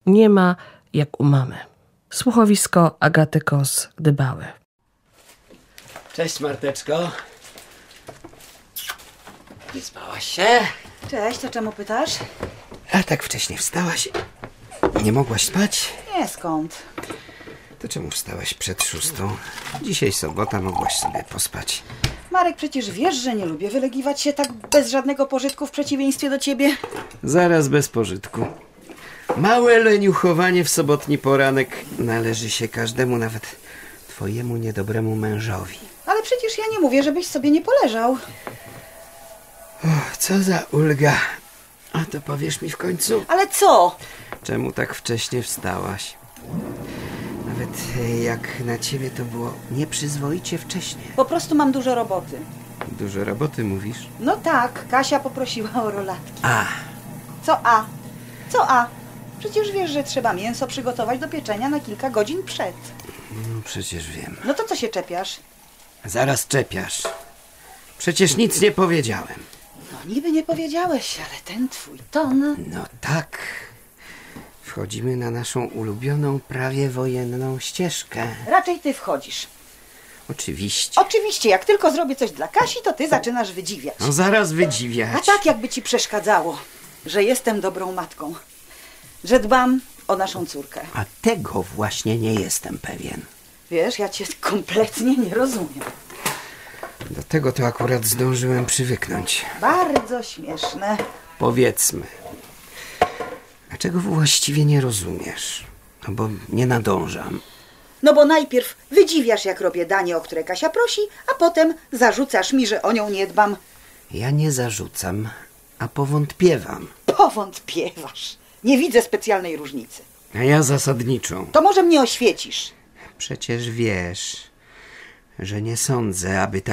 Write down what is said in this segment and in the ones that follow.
nie ma jak u mamy. Słuchowisko Agaty Kos-Dybały. Cześć, Marteczko. Wyspałaś się? Cześć, to czemu pytasz? A tak wcześnie wstałaś? Nie mogłaś spać? Nie, skąd? To czemu wstałaś przed 6? Dzisiaj sobota, mogłaś sobie pospać. Marek, przecież wiesz, że nie lubię wylegiwać się tak bez żadnego pożytku w przeciwieństwie do ciebie. Zaraz bez pożytku. Małe leniuchowanie w sobotni poranek należy się każdemu, nawet twojemu niedobremu mężowi. Ale przecież ja nie mówię, żebyś sobie nie poleżał. Co za ulga. A to powiesz mi w końcu? Ale co? Czemu tak wcześnie wstałaś? Nawet jak na ciebie to było nieprzyzwoicie wcześnie. Po prostu mam dużo roboty. Dużo roboty mówisz? No tak, Kasia poprosiła o rolatki. A, Co a? Co a? Przecież wiesz, że trzeba mięso przygotować do pieczenia na kilka godzin przed. no przecież wiem. No to co się czepiasz? Zaraz czepiasz. Przecież nic nie powiedziałem. No niby nie powiedziałeś, ale ten twój ton... No tak. Wchodzimy na naszą ulubioną, prawie wojenną ścieżkę. Raczej ty wchodzisz. Oczywiście. Oczywiście, jak tylko zrobię coś dla Kasi, to ty zaczynasz wydziwiać. No zaraz A wydziwiać. tak jakby ci przeszkadzało, że jestem dobrą matką, że dbam o naszą córkę. A tego właśnie nie jestem pewien. Wiesz, ja cię kompletnie nie rozumiem. Do tego to akurat zdążyłem przywyknąć. Bardzo śmieszne. Powiedzmy. A czego właściwie nie rozumiesz? No bo nie nadążam. No bo najpierw wydziwiasz, jak robię danie, o które Kasia prosi, a potem zarzucasz mi, że o nią nie dbam. Ja nie zarzucam, a powątpiewam. Powątpiewasz. Nie widzę specjalnej różnicy. A ja zasadniczą. To może mnie oświecisz. Przecież wiesz, że nie sądzę, aby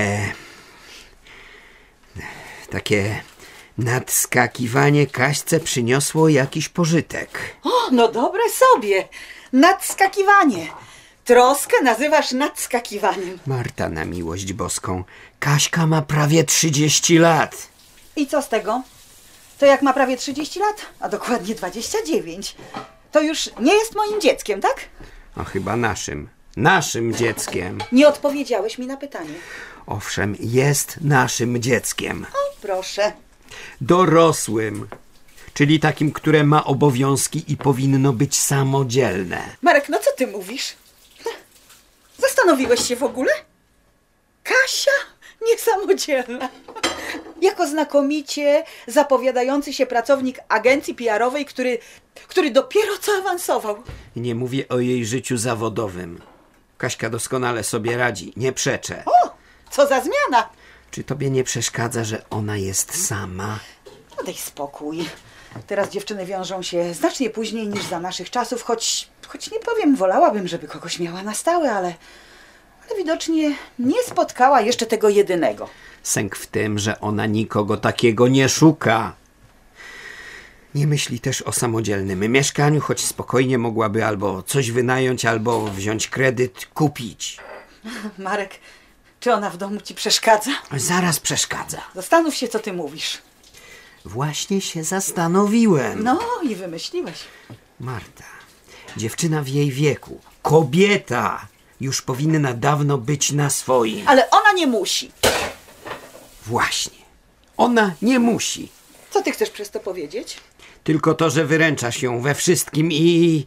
takie nadskakiwanie Kaśce przyniosło jakiś pożytek. O, no dobre sobie. Nadskakiwanie. Troskę nazywasz nadskakiwaniem. Marta, na miłość boską, Kaśka ma prawie 30 lat. I co z tego? To jak ma prawie 30 lat, a dokładnie 29, to już nie jest moim dzieckiem, tak? No chyba naszym dzieckiem. Nie odpowiedziałeś mi na pytanie. Owszem, jest naszym dzieckiem. O, proszę. Dorosłym, czyli takim, które ma obowiązki i powinno być samodzielne. Marek, no co ty mówisz? Zastanowiłeś się w ogóle? Kasia niesamodzielna. Jako znakomicie zapowiadający się pracownik agencji PR-owej, który dopiero co awansował. I nie mówię o jej życiu zawodowym. Kaśka doskonale sobie radzi, nie przeczę. O, co za zmiana. Czy tobie nie przeszkadza, że ona jest sama? No daj spokój. Teraz dziewczyny wiążą się znacznie później niż za naszych czasów, choć nie powiem, wolałabym, żeby kogoś miała na stałe, ale widocznie nie spotkała jeszcze tego jedynego. Sęk w tym, że ona nikogo takiego nie szuka. Nie myśli też o samodzielnym mieszkaniu, choć spokojnie mogłaby albo coś wynająć, albo wziąć kredyt, kupić. Marek, czy ona w domu ci przeszkadza? Zaraz przeszkadza. Zastanów się, co ty mówisz. Właśnie się zastanowiłem. No i wymyśliłeś. Marta, dziewczyna w jej wieku, kobieta, już powinna dawno być na swoim. Ale ona nie musi. Właśnie. Ona nie musi. Co ty chcesz przez to powiedzieć? Tylko to, że wyręczasz ją we wszystkim i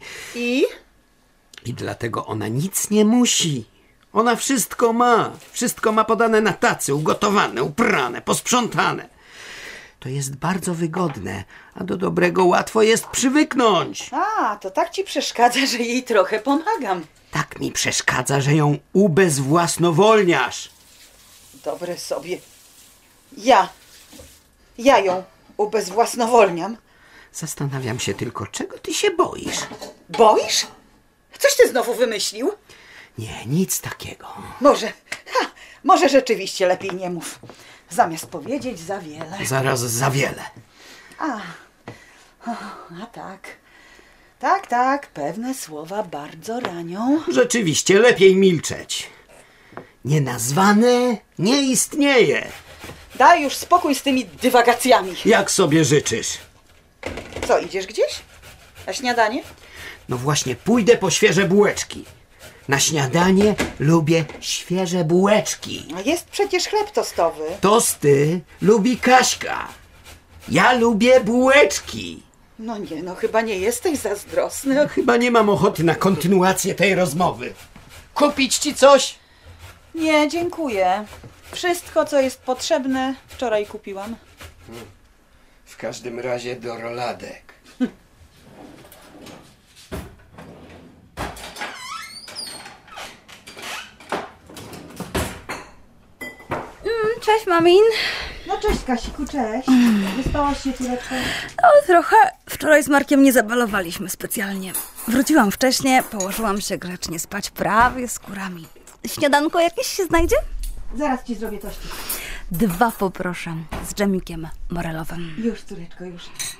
dlatego ona nic nie musi. Ona wszystko ma. Wszystko ma podane na tacy, ugotowane, uprane, posprzątane. To jest bardzo wygodne, a do dobrego łatwo jest przywyknąć. A, to tak ci przeszkadza, że jej trochę pomagam. Tak mi przeszkadza, że ją ubezwłasnowolniasz. Dobre sobie. Ja ją ubezwłasnowolniam. Zastanawiam się tylko, czego ty się boisz? Boisz? Coś ty znowu wymyślił? Nie, nic takiego. Może rzeczywiście lepiej nie mów. Zamiast powiedzieć za wiele. Zaraz za wiele. A tak. Tak, pewne słowa bardzo ranią. Rzeczywiście, lepiej milczeć. Nienazwane nie istnieje. Daj już spokój z tymi dywagacjami. Jak sobie życzysz? Co, idziesz gdzieś? A śniadanie? No właśnie, pójdę po świeże bułeczki. Na śniadanie lubię świeże bułeczki. No jest przecież chleb tostowy. Tosty lubi Kaśka. Ja lubię bułeczki. No nie, no chyba nie jesteś zazdrosny. Chyba nie mam ochoty na kontynuację tej rozmowy. Kupić ci coś? Nie, dziękuję. Wszystko, co jest potrzebne, wczoraj kupiłam. W każdym razie do roladek. Cześć, mamin. No cześć, Kasiku, cześć. Wyspałaś się, córeczko? No trochę. Wczoraj z Markiem nie zabalowaliśmy specjalnie. Wróciłam wcześnie, położyłam się grzecznie spać prawie z kurami. Śniadanko jakieś się znajdzie? Zaraz ci zrobię tościk. 2 poproszę, z dżemikiem morelowym. Już, córeczko, już.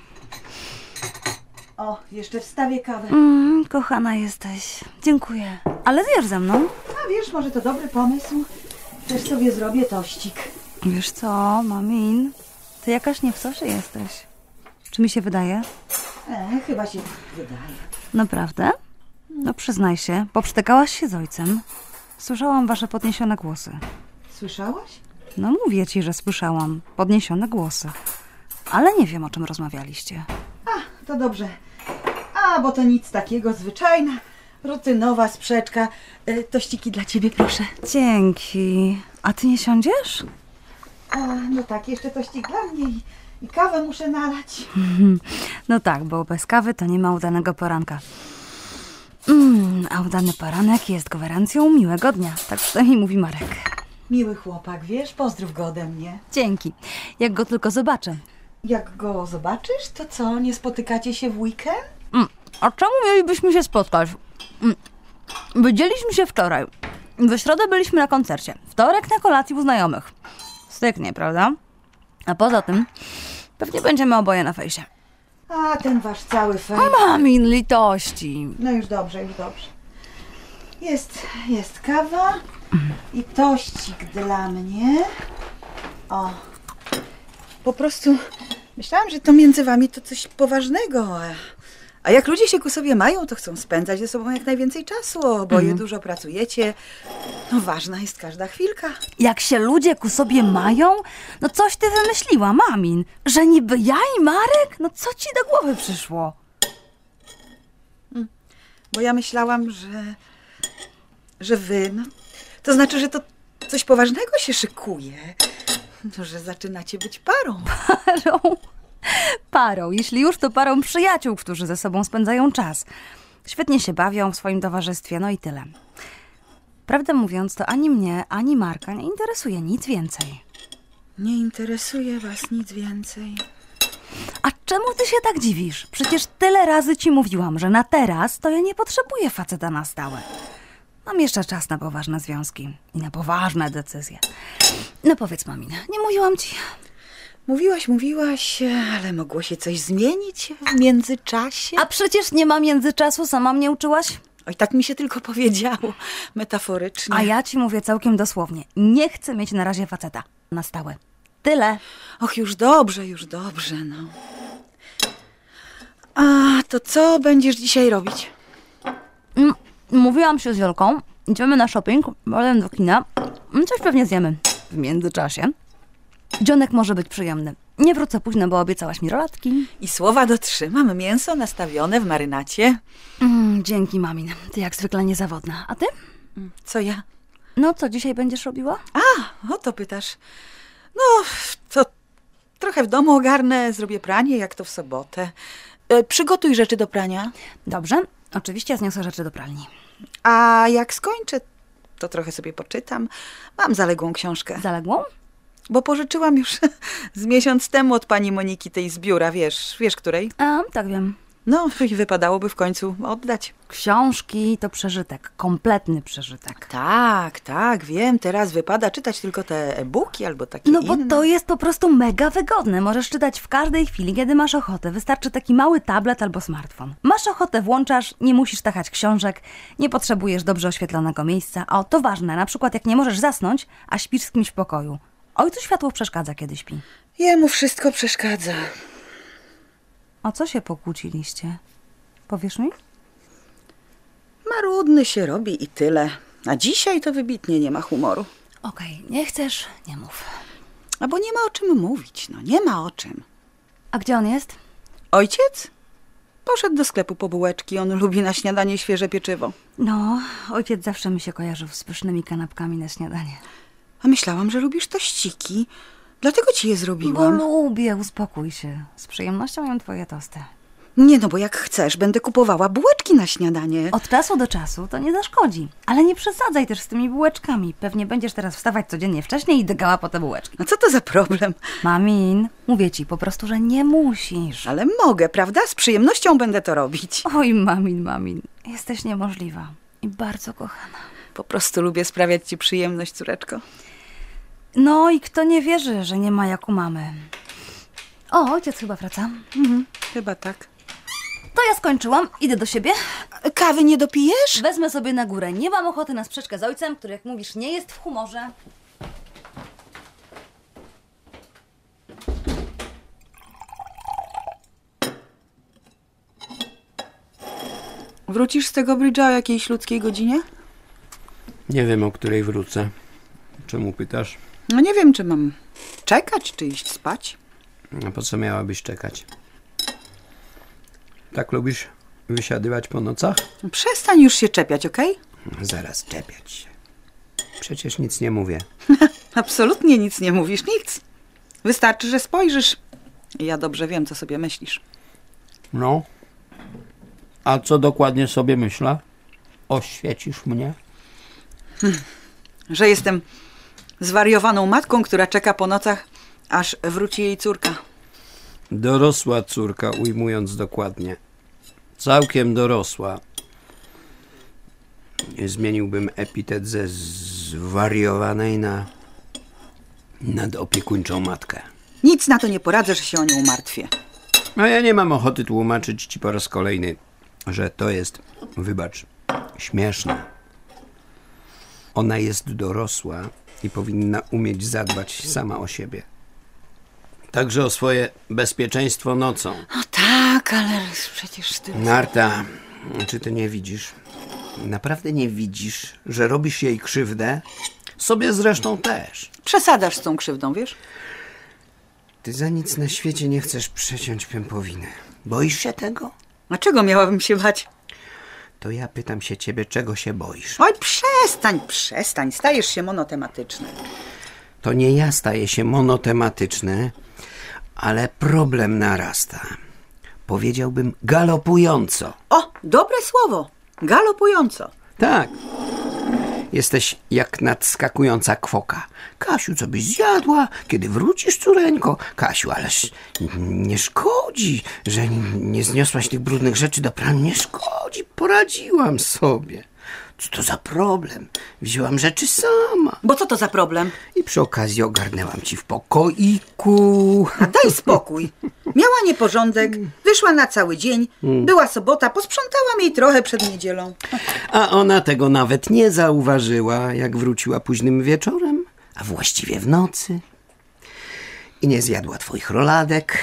O, jeszcze wstawię kawę. Kochana jesteś. Dziękuję. Ale zjesz ze mną? A wiesz, może to dobry pomysł. Też sobie zrobię tościk. Wiesz co, mamin? Ty jakaś nie w sosie jesteś. Czy mi się wydaje? Chyba się wydaje. Naprawdę? No przyznaj się, poprzytykałaś się z ojcem. Słyszałam wasze podniesione głosy. Słyszałaś? No mówię ci, że słyszałam podniesione głosy. Ale nie wiem, o czym rozmawialiście. To dobrze. Bo to nic takiego, zwyczajna, rutynowa sprzeczka. Tościki dla ciebie, proszę. Dzięki. A ty nie siądziesz? No tak, jeszcze tościk dla mnie i kawę muszę nalać. No tak, bo bez kawy to nie ma udanego poranka. A udany poranek jest gwarancją miłego dnia. Tak przynajmniej mówi Marek. Miły chłopak, wiesz, pozdrów go ode mnie. Dzięki. Jak go tylko zobaczę. Jak go zobaczysz, to co, nie spotykacie się w weekend? A czemu mielibyśmy się spotkać? Widzieliśmy się wczoraj. We środę byliśmy na koncercie. Wtorek na kolacji u znajomych. Styknie, prawda? A poza tym pewnie będziemy oboje na fejsie. Ten wasz cały fejs. Mamin litości. No już dobrze, już dobrze. Jest kawa i tościk dla mnie. O. Po prostu myślałam, że to między wami to coś poważnego. A jak ludzie się ku sobie mają, to chcą spędzać ze sobą jak najwięcej czasu. Oboje dużo pracujecie. No ważna jest każda chwilka. Jak się ludzie ku sobie mają? No coś ty wymyśliła, mamin. Że niby ja i Marek? No co ci do głowy przyszło? Bo ja myślałam, że wy, no, to znaczy, że to coś poważnego się szykuje. No, że zaczynacie być parą. Parą. Jeśli już, to parą przyjaciół, którzy ze sobą spędzają czas. Świetnie się bawią w swoim towarzystwie, no i tyle. Prawdę mówiąc, to ani mnie, ani Marka nie interesuje nic więcej. Nie interesuje was nic więcej. A czemu ty się tak dziwisz? Przecież tyle razy ci mówiłam, że na teraz to ja nie potrzebuję faceta na stałe. Mam jeszcze czas na poważne związki i na poważne decyzje. No powiedz, mamina, nie mówiłam ci? Mówiłaś, ale mogło się coś zmienić w międzyczasie? A przecież nie ma międzyczasu, sama mnie uczyłaś? Oj, tak mi się tylko powiedziało, metaforycznie. A ja ci mówię całkiem dosłownie. Nie chcę mieć na razie faceta na stałe. Tyle. Och, już dobrze, no. A to co będziesz dzisiaj robić? Mówiłam się z Jolką. Idziemy na shopping, potem do kina. Coś pewnie zjemy w międzyczasie. Dzionek może być przyjemny. Nie wrócę późno, bo obiecałaś mi rolatki. I słowa dotrzymam. Mięso nastawione w marynacie. Dzięki, mamin. Ty jak zwykle niezawodna. A ty? Co ja? No, co dzisiaj będziesz robiła? O to pytasz. No, to trochę w domu ogarnę, zrobię pranie, jak to w sobotę. Przygotuj rzeczy do prania. Dobrze. Oczywiście zniosę rzeczy do pralni. A jak skończę, to trochę sobie poczytam. Mam zaległą książkę. Zaległą? Bo pożyczyłam już z miesiąc temu od pani Moniki tej z biura, wiesz której? A, tak wiem. No i wypadałoby w końcu oddać. Książki to przeżytek, kompletny przeżytek. Tak, wiem. Teraz wypada czytać tylko te e-booki albo takie No bo inne. to jest po prostu mega wygodne. Możesz czytać w każdej chwili, kiedy masz ochotę. Wystarczy taki mały tablet albo smartfon. Masz ochotę, włączasz, nie musisz tachać książek, nie potrzebujesz dobrze oświetlonego miejsca. O, to ważne, na przykład jak nie możesz zasnąć, a śpisz z kimś w pokoju. Ojcu światło przeszkadza, kiedy śpi. Jemu wszystko przeszkadza. O co się pokłóciliście? Powiesz mi? Marudny się robi i tyle. A dzisiaj to wybitnie nie ma humoru. Okej, nie chcesz, nie mów. A bo nie ma o czym mówić, no nie ma o czym. A gdzie on jest? Ojciec? Poszedł do sklepu po bułeczki. On lubi na śniadanie świeże pieczywo. No, ojciec zawsze mi się kojarzył z pysznymi kanapkami na śniadanie. A myślałam, że lubisz tościki. Dlatego ci je Bo zrobiłam. lubię, uspokój się. Z przyjemnością jem twoje tosty. Nie no, bo jak chcesz, będę kupowała bułeczki na śniadanie. Od czasu do czasu to nie zaszkodzi. Ale nie przesadzaj też z tymi bułeczkami. Pewnie będziesz teraz wstawać codziennie wcześniej i dygała po te bułeczki. A co to za problem? Mamin, mówię ci po prostu, że nie musisz. Ale mogę, prawda? Z przyjemnością będę to robić. Oj, mamin. Jesteś niemożliwa. I bardzo kochana. Po prostu lubię sprawiać ci przyjemność, córeczko. No i kto nie wierzy, że nie ma jak u mamy. O, ojciec chyba wraca. Chyba tak. To ja skończyłam. Idę do siebie. Kawy nie dopijesz? Wezmę sobie na górę. Nie mam ochoty na sprzeczkę z ojcem, który, jak mówisz, nie jest w humorze. Wrócisz z tego brydża o jakiejś ludzkiej godzinie? Nie wiem, o której wrócę. Czemu pytasz? No nie wiem, czy mam czekać, czy iść spać. A po co miałabyś czekać? Tak lubisz wysiadywać po nocach? Przestań już się czepiać, okej? Zaraz czepiać się. Przecież nic nie mówię. Absolutnie nic nie mówisz, nic. Wystarczy, że spojrzysz. I ja dobrze wiem, co sobie myślisz. No. A co dokładnie sobie myślę? Oświecisz mnie? Że jestem zwariowaną matką, która czeka po nocach, aż wróci jej córka. Dorosła córka, ujmując dokładnie. Całkiem dorosła. Zmieniłbym epitet ze zwariowanej na nadopiekuńczą matkę. Nic na to nie poradzę, że się o nią martwię. A ja nie mam ochoty tłumaczyć ci po raz kolejny, że to jest, wybacz, śmieszne. Ona jest dorosła i powinna umieć zadbać sama o siebie. Także o swoje bezpieczeństwo nocą. No tak, ale przecież ty... Marta, czy ty nie widzisz? Naprawdę nie widzisz, że robisz jej krzywdę? Sobie zresztą też. Przesadasz z tą krzywdą, wiesz? Ty za nic na świecie nie chcesz przeciąć pępowiny. Boisz się tego? A czego miałabym się bać? To ja pytam się ciebie, czego się boisz. Oj, przestań, stajesz się monotematyczny. To nie ja staję się monotematyczny, ale problem narasta. Powiedziałbym galopująco. O, dobre słowo. Galopująco. Tak. Jesteś jak nadskakująca kwoka. Kasiu, co byś zjadła? Kiedy wrócisz, córeńko? Kasiu, ależ nie szkodzi, że nie zniosłaś tych brudnych rzeczy do prania. Nie szkodzi, poradziłam sobie. Co to za problem? Wzięłam rzeczy sama. Bo co to za problem? I przy okazji ogarnęłam ci w pokoiku. A daj spokój. Miała nieporządek, wyszła na cały dzień, była sobota, posprzątałam jej trochę przed niedzielą. A ona tego nawet nie zauważyła, jak wróciła późnym wieczorem, a właściwie w nocy. I nie zjadła twoich roladek.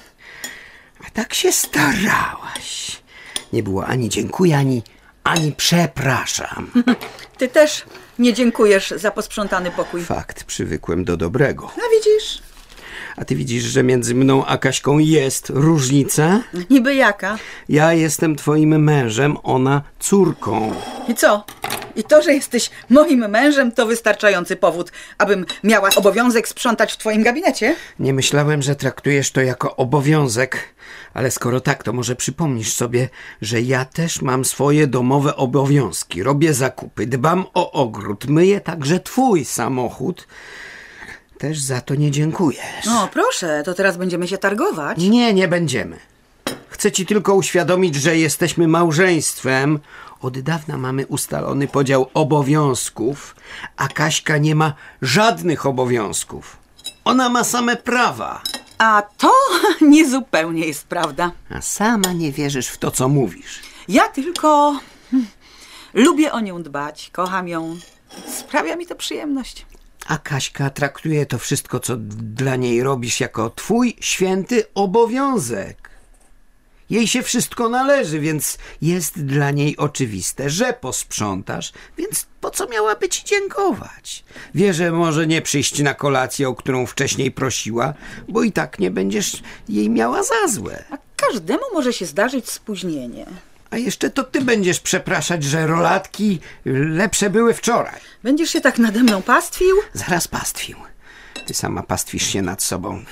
A tak się starałaś. Nie było ani dziękuję, ani przepraszam. Ty też nie dziękujesz za posprzątany pokój. Fakt, przywykłem do dobrego. No widzisz? A ty widzisz, że między mną a Kaśką jest różnica? Niby jaka? Ja jestem twoim mężem, ona córką. I co? I to, że jesteś moim mężem, to wystarczający powód, abym miała obowiązek sprzątać w twoim gabinecie? Nie myślałem, że traktujesz to jako obowiązek, ale skoro tak, to może przypomnisz sobie, że ja też mam swoje domowe obowiązki. Robię zakupy, dbam o ogród, myję także twój samochód. Też za to nie dziękujesz. No proszę, to teraz będziemy się targować. Nie będziemy. Chcę ci tylko uświadomić, że jesteśmy małżeństwem. Od dawna mamy ustalony podział obowiązków, a Kaśka nie ma żadnych obowiązków. Ona ma same prawa. A to niezupełnie jest prawda. A sama nie wierzysz w to, co mówisz. Ja tylko lubię o nią dbać, kocham ją. Sprawia mi to przyjemność. A Kaśka traktuje to wszystko, co dla niej robisz, jako twój święty obowiązek. Jej się wszystko należy, więc jest dla niej oczywiste, że posprzątasz, więc po co miałaby ci dziękować? Wie, że może nie przyjść na kolację, o którą wcześniej prosiła, bo i tak nie będziesz jej miała za złe. A każdemu może się zdarzyć spóźnienie. A jeszcze to ty będziesz przepraszać, że rolatki lepsze były wczoraj. Będziesz się tak nade mną pastwił? Zaraz pastwił. Ty sama pastwisz się nad sobą.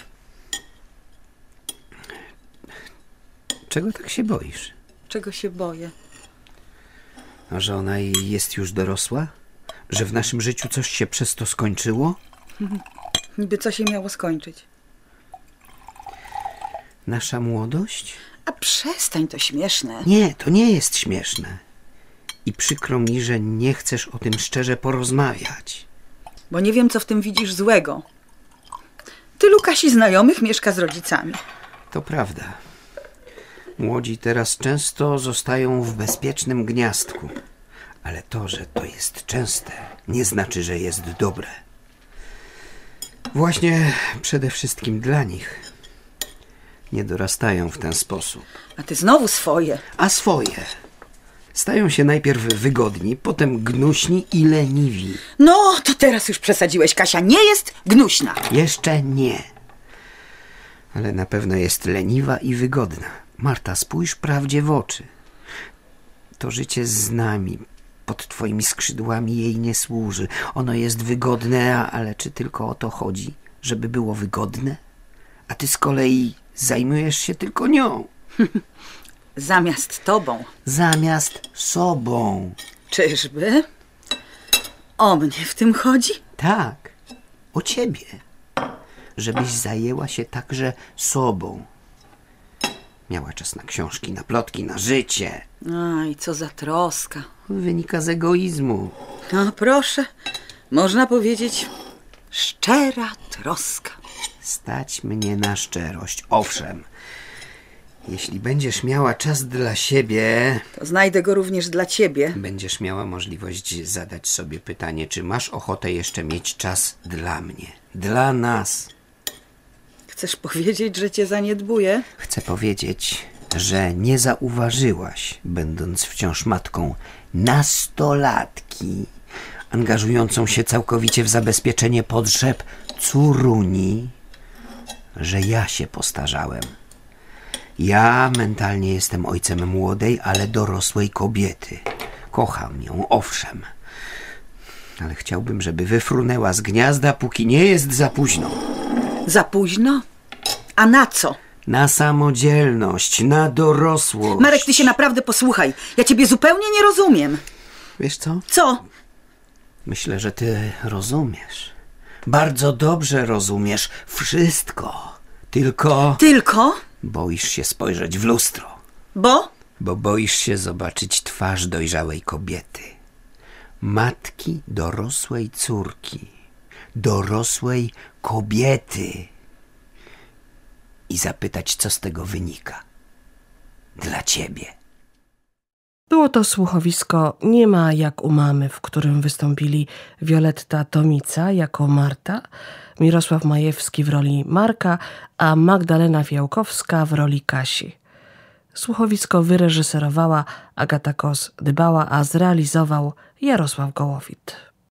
Czego tak się boisz? Czego się boję? A że ona jest już dorosła? Że w naszym życiu coś się przez to skończyło? Niby co się miało skończyć? Nasza młodość? A przestań, to śmieszne. Nie, to nie jest śmieszne. I przykro mi, że nie chcesz o tym szczerze porozmawiać. Bo nie wiem, co w tym widzisz złego. Tylu Kasi znajomych mieszka z rodzicami. To prawda. Młodzi teraz często zostają w bezpiecznym gniazdku. Ale to, że to jest częste, nie znaczy, że jest dobre. Właśnie przede wszystkim dla nich nie dorastają w ten sposób. A ty znowu swoje. A swoje stają się najpierw wygodni, potem gnuśni i leniwi. No, to teraz już przesadziłeś. Kasia nie jest gnuśna. Jeszcze nie. Ale na pewno jest leniwa i wygodna. Marta, spójrz prawdzie w oczy. To życie z nami, pod twoimi skrzydłami jej nie służy. Ono jest wygodne, ale czy tylko o to chodzi, żeby było wygodne? A ty z kolei zajmujesz się tylko nią. Zamiast tobą. Zamiast sobą. Czyżby? O mnie w tym chodzi? Tak, o ciebie. Żebyś zajęła się także sobą. Miała czas na książki, na plotki, na życie. Aj, co za troska. Wynika z egoizmu. No proszę, można powiedzieć szczera troska. Stać mnie na szczerość. Owszem, jeśli będziesz miała czas dla siebie, To znajdę go również dla ciebie. będziesz miała możliwość zadać sobie pytanie, czy masz ochotę jeszcze mieć czas dla mnie, dla nas. Chcesz powiedzieć, że cię zaniedbuję? Chcę powiedzieć, że nie zauważyłaś, będąc wciąż matką, nastolatki, angażującą się całkowicie w zabezpieczenie potrzeb córuni, że ja się postarzałem. Ja mentalnie jestem ojcem młodej, ale dorosłej kobiety. Kocham ją, owszem. Ale chciałbym, żeby wyfrunęła z gniazda, póki nie jest za późno. Za późno? A na co? Na samodzielność, na dorosłość. Marek, ty się naprawdę posłuchaj. Ja ciebie zupełnie nie rozumiem. Wiesz co? Co? Myślę, że ty rozumiesz. Bardzo dobrze rozumiesz wszystko. Tylko Tylko? boisz się spojrzeć w lustro. Bo? Bo boisz się zobaczyć twarz dojrzałej kobiety. Matki dorosłej córki. Dorosłej kobiety. I zapytać, co z tego wynika. Dla ciebie. Było to słuchowisko Nie ma jak u mamy, w którym wystąpili Wioletta Tomica jako Marta, Mirosław Majewski w roli Marka, a Magdalena Fiałkowska w roli Kasi. Słuchowisko wyreżyserowała Agata Kos-Dybała, a zrealizował Jarosław Gołowit.